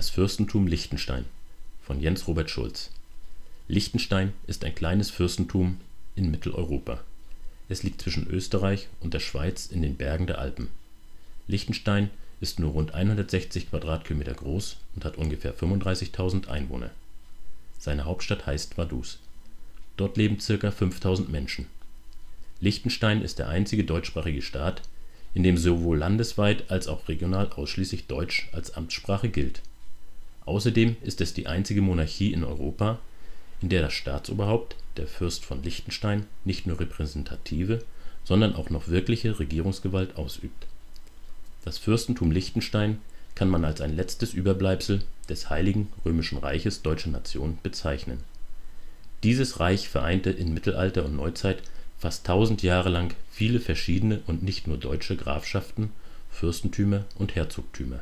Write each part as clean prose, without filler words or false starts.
Das Fürstentum Liechtenstein von Jens Robert Schulz. Liechtenstein ist ein kleines Fürstentum in Mitteleuropa. Es liegt zwischen Österreich und der Schweiz in den Bergen der Alpen. Liechtenstein ist nur rund 160 Quadratkilometer groß und hat ungefähr 35.000 Einwohner. Seine Hauptstadt heißt Vaduz. Dort leben ca. 5.000 Menschen. Liechtenstein ist der einzige deutschsprachige Staat, in dem sowohl landesweit als auch regional ausschließlich Deutsch als Amtssprache gilt. Außerdem ist es die einzige Monarchie in Europa, in der das Staatsoberhaupt, der Fürst von Liechtenstein, nicht nur repräsentative, sondern auch noch wirkliche Regierungsgewalt ausübt. Das Fürstentum Liechtenstein kann man als ein letztes Überbleibsel des Heiligen Römischen Reiches Deutscher Nation bezeichnen. Dieses Reich vereinte in Mittelalter und Neuzeit fast 1000 Jahre lang viele verschiedene und nicht nur deutsche Grafschaften, Fürstentümer und Herzogtümer.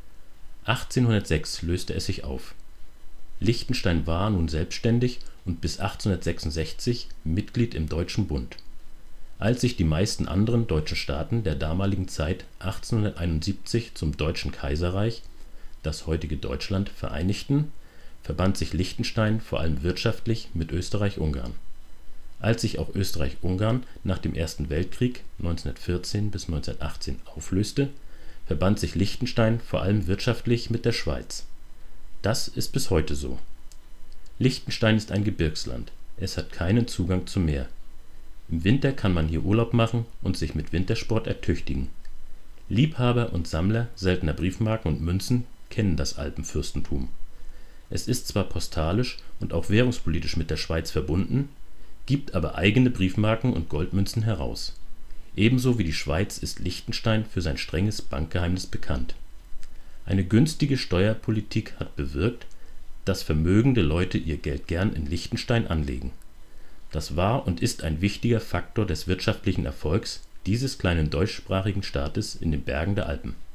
1806 löste es sich auf. Liechtenstein war nun selbstständig und bis 1866 Mitglied im Deutschen Bund. Als sich die meisten anderen deutschen Staaten der damaligen Zeit 1871 zum Deutschen Kaiserreich, das heutige Deutschland, vereinigten, verband sich Liechtenstein vor allem wirtschaftlich mit Österreich-Ungarn. Als sich auch Österreich-Ungarn nach dem Ersten Weltkrieg 1914 bis 1918 auflöste, verband sich Liechtenstein vor allem wirtschaftlich mit der Schweiz. Das ist bis heute so. Liechtenstein ist ein Gebirgsland. Es hat keinen Zugang zum Meer. Im Winter kann man hier Urlaub machen und sich mit Wintersport ertüchtigen. Liebhaber und Sammler seltener Briefmarken und Münzen kennen das Alpenfürstentum. Es ist zwar postalisch und auch währungspolitisch mit der Schweiz verbunden, gibt aber eigene Briefmarken und Goldmünzen heraus. Ebenso wie die Schweiz ist Liechtenstein für sein strenges Bankgeheimnis bekannt. Eine günstige Steuerpolitik hat bewirkt, dass vermögende Leute ihr Geld gern in Liechtenstein anlegen. Das war und ist ein wichtiger Faktor des wirtschaftlichen Erfolgs dieses kleinen deutschsprachigen Staates in den Bergen der Alpen